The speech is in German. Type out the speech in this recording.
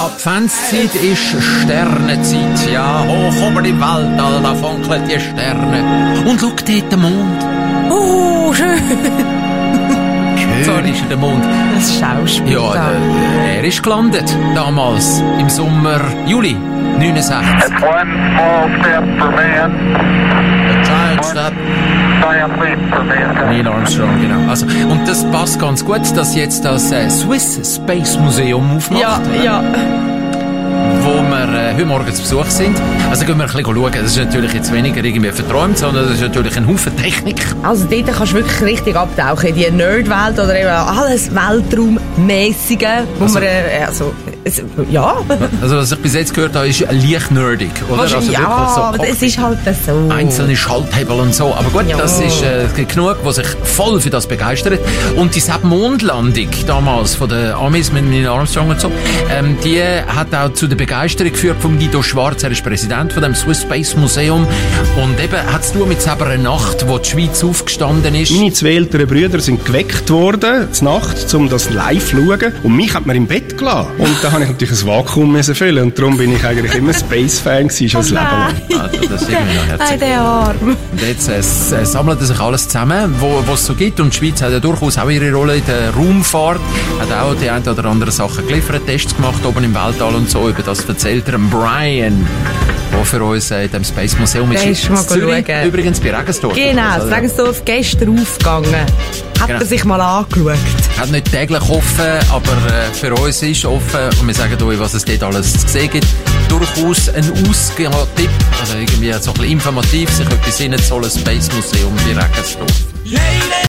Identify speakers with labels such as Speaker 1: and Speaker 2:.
Speaker 1: Adventszeit ist Sternenzeit, ja. Hoch oben im Weltall, da funkeln die Sterne. Und schau dort den Mond.
Speaker 2: Oh, schön.
Speaker 1: Schön ist der Mond.
Speaker 2: Das Schauspiel.
Speaker 1: Ja, er ist gelandet, damals, im Sommer, Juli 69.
Speaker 3: It's one small step for man,
Speaker 1: A giant step.
Speaker 3: giant leap for mankind.
Speaker 1: Neil Armstrong, genau. Also, und das passt ganz gut, dass jetzt das Swiss Space Museum aufmacht.
Speaker 2: Ja.
Speaker 1: Wo wir heute Morgen zu Besuch sind. Also gehen wir ein bisschen schauen. Das ist natürlich jetzt weniger irgendwie verträumt, sondern das ist natürlich ein Haufen Technik.
Speaker 2: Also dort kannst du wirklich richtig abtauchen in die Nerdwelt oder eben alles Weltraummäßige, wo
Speaker 1: Also-
Speaker 2: ja.
Speaker 1: Also was ich bis jetzt gehört habe, ist leicht nerdig, oder? Also
Speaker 2: Ja,
Speaker 1: wirklich so
Speaker 2: aber es ist halt so.
Speaker 1: einzelne Schalthebel und so. Aber gut,
Speaker 2: Ja.
Speaker 1: das ist genug, was sich voll für das begeistert. Und diese Mondlandung damals von den Amis mit Neil Armstrong und so, die hat auch zu der Begeisterung geführt von Guido Schwarz. Er ist Präsident von dem Swiss Space Museum. Und eben hat es zu mit einer Nacht, wo die Schweiz aufgestanden ist.
Speaker 4: Meine zwei älteren Brüder sind geweckt worden, zur Nacht, um das live zu schauen. Und mich hat man im Bett gelassen. Und da habe ich natürlich ein Vakuum müssen füllen. Und darum bin ich eigentlich immer Space-Fan gewesen, schon das Leben lang.
Speaker 1: Also, das ist irgendwie noch herzig.
Speaker 2: Nein, der Arm.
Speaker 1: Und jetzt sammelt sich alles zusammen, was es so gibt. Und die Schweiz hat ja durchaus auch ihre Rolle in der Raumfahrt. Hat auch die ein oder andere Sachen geliefert, Tests gemacht oben im Weltall und so. Über das erzählt er Brian, der für uns in dem Space Museum ist.
Speaker 2: Der ist schon mal
Speaker 1: Zürich,
Speaker 2: schauen.
Speaker 1: übrigens bei Regensdorf.
Speaker 2: Genau,
Speaker 1: Also,
Speaker 2: das Regensdorf gestern aufgegangen. Hat
Speaker 1: Genau.
Speaker 2: er sich mal angeschaut.
Speaker 1: hat nicht täglich offen, aber für uns ist offen. Und wir sagen euch, was es dort alles zu sehen gibt. Durchaus ein Ausgehtipp, also irgendwie so ein bisschen informativ, sich etwas in so ein Space Museum bei Regensdorf.